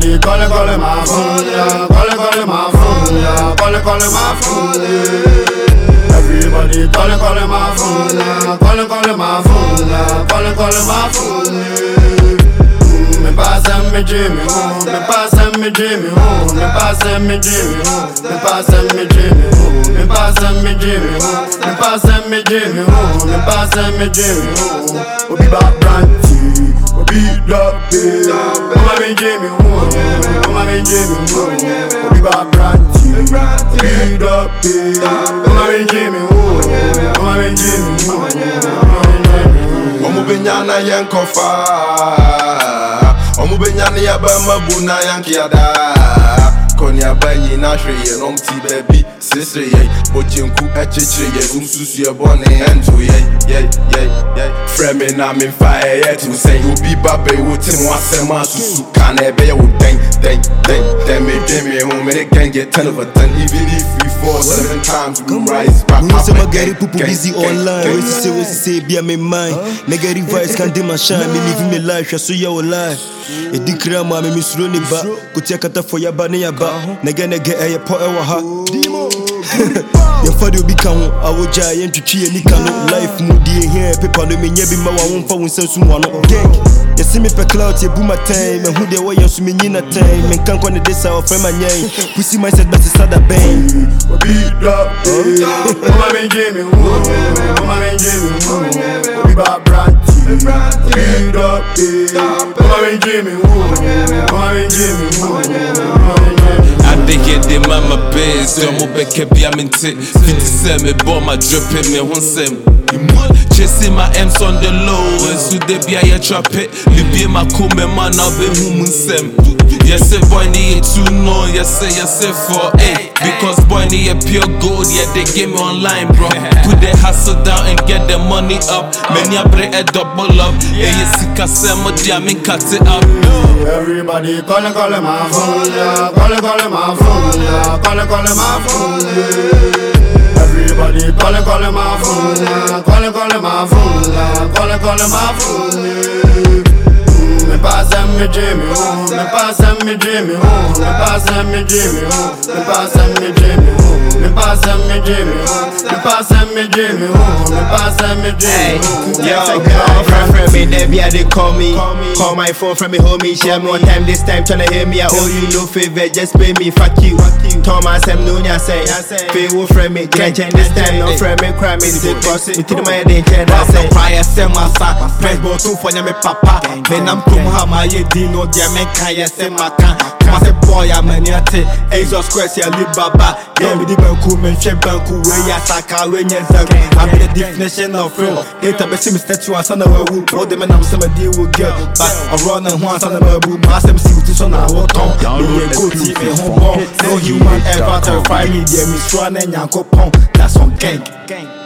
Everybody calling my phone, yeah. Calling my phone, yeah. Calling my phone, yeah. Everybody calling my phone, yeah. Calling my phone, yeah. Calling my phone, yeah. Me pass me Jimmy, oh. Me pass me Jimmy, oh. Me pass me Jimmy, oh. Me pass me Jimmy, oh. Me pass me Jimmy, oh. Me pass me Jimmy, oh. Me pass me Jimmy, oh. We be back brandy, we beat up big. Come on, Jimmy, oh. Come on, Jimmy, oh. We be back brandy, beat up big. Come on, Jimmy, oh. Come on, Jimmy, oh. Omo benyana yenkofa, omo benyana yabama buna yankiada. Konya bayi na shweye nom ti baby sisre ye bochenku echichire ye umsusu ye bone ento ye frame na me fire ye to say obi babe wo tim wasema susu kana ebe ye wo den me home me can get 10 over 10 even if we fall 7 times we rise back up. Say my gary people busy online we say be my mind negative vibes can dim my shine me living my life so you will lie e dikra ma me misro ni ba ko tia kata for ya ba ne ya ba nege e po e wa ha your father will become our giant to tree and life moody here paper no me nya bi ma wa won fa won sensu mo no gang you see me per cloud you boom my time and who they way you so me nyina time men kan kon dey say of my nyan pussy mindset best is that bang beat up come on Jimmy come on Jimmy we back brandy beat up come on Jimmy come on Jimmy I think it did mama biz, so mo beke bi aminti. 57 me bought my drip in me honsem. Chasing my M's on the low, and so they be a trap it. Libye my come man now be humunsem. Yes, say boy need to know. Yes, say for because boy need a pure gold. Yeah, they give me online, bro. Put the hustle down and get the money up. Many a break a double up. Yeah, you see, Kasemo, I mean, cut it up. Everybody calling my phone, yeah. Calling my phone, yeah. Calling my phone, yeah. Everybody calling my phone, yeah. Calling my phone, yeah. Calling my phone, yeah. Me pass me Jimmy, oh. Me pass me Jimmy, oh. Me pass me Jimmy, oh. Me pass me Jimmy, oh. Me pass me Jimmy, oh. Me pass me Jimmy, oh. Me pass me Jimmy, oh. Yo, friend me, they call me. Call my phone from me homie. Share me one time this time tryna hear me. I owe you no favor, just pay me. Fuck you. Thomas M Nunya say, pay wo friend me. Can't change this time, no friend me. Cry me, take cross it. Till my day, I say, cry, I say, my son. Press button for me, papa. Then I'm come home, I dino, dear man, I say, my can. Come say, boy, I'm a niate. Exos Quest, ya live baba. Yeah, we didn't come and share banku. Where ya saka, when you're I'm the definition of real. It's a bit statue, and son of a woo. All the men I'm some deal with girl. But I run and once on the boom. I see this on our tongue. Go team me home. No human ever terrify me. Yeah, me strong and yanko pong. That's on gang.